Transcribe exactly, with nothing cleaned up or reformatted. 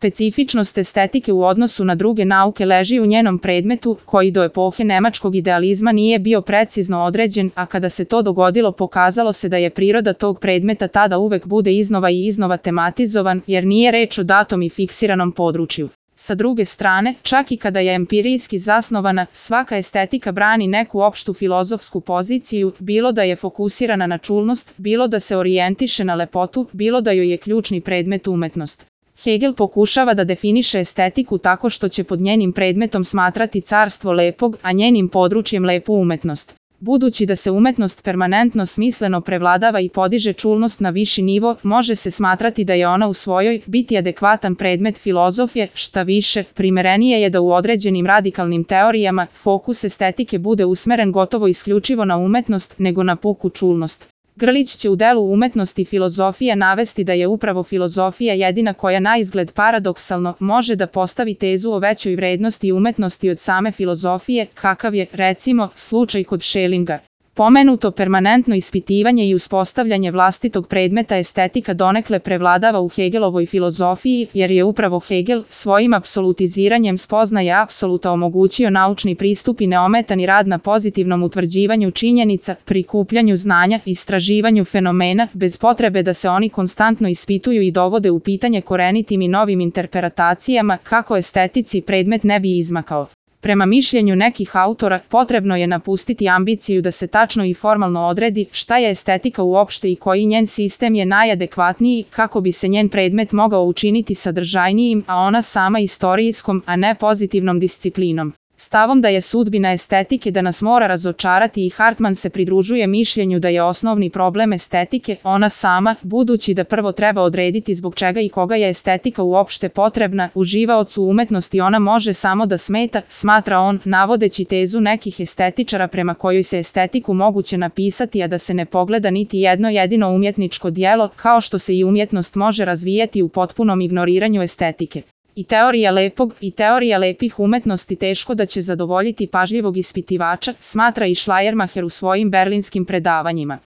Specifičnost estetike u odnosu na druge nauke leži u njenom predmetu, koji do epohe nemačkog idealizma nije bio precizno određen, a kada se to dogodilo pokazalo se da je priroda tog predmeta tada uvek bude iznova i iznova tematizovan, jer nije reč o datom i fiksiranom području. Sa druge strane, čak i kada je empirijski zasnovana, svaka estetika brani neku opštu filozofsku poziciju, bilo da je fokusirana na čulnost, bilo da se orijentiše na lepotu, bilo da joj je ključni predmet umetnost. Hegel pokušava da definiše estetiku tako što će pod njenim predmetom smatrati carstvo lepog, a njenim područjem lepu umetnost. Budući da se umetnost permanentno smisleno prevladava i podiže čulnost na viši nivo, može se smatrati da je ona u svojoj biti adekvatan predmet filozofije, šta više, primerenije je da u određenim radikalnim teorijama fokus estetike bude usmeren gotovo isključivo na umetnost nego na puku čulnost. Grlić će u delu Umetnost i filozofija navesti da je upravo filozofija jedina koja naizgled paradoksalno može da postavi tezu o većoj vrednosti umetnosti od same filozofije, kakav je, recimo, slučaj kod Schellinga. Pomenuto permanentno ispitivanje i uspostavljanje vlastitog predmeta estetika donekle prevladava u Hegelovoj filozofiji, jer je upravo Hegel svojim apsolutiziranjem spoznaje apsoluta omogućio naučni pristup i neometani rad na pozitivnom utvrđivanju činjenica, prikupljanju znanja, istraživanju fenomena, bez potrebe da se oni konstantno ispituju i dovode u pitanje korenitim i novim interpretacijama, kako estetici predmet ne bi izmakao. Prema mišljenju nekih autora, potrebno je napustiti ambiciju da se tačno i formalno odredi šta je estetika uopšte i koji njen sistem je najadekvatniji, kako bi se njen predmet mogao učiniti sadržajnijim, a ona sama istorijskom, a ne pozitivnom disciplinom. Stavom da je sudbina estetike da nas mora razočarati i Hartman se pridružuje mišljenju da je osnovni problem estetike ona sama, budući da prvo treba odrediti zbog čega i koga je estetika uopšte potrebna, uživaocu umetnosti ona može samo da smeta, smatra on, navodeći tezu nekih estetičara prema kojoj se estetiku moguće napisati a da se ne pogleda niti jedno jedino umjetničko djelo, kao što se i umjetnost može razvijati u potpunom ignoriranju estetike. I teorija lepog i teorija lepih umetnosti teško da će zadovoljiti pažljivog ispitivača, smatra i Schleiermacher u svojim berlinskim predavanjima.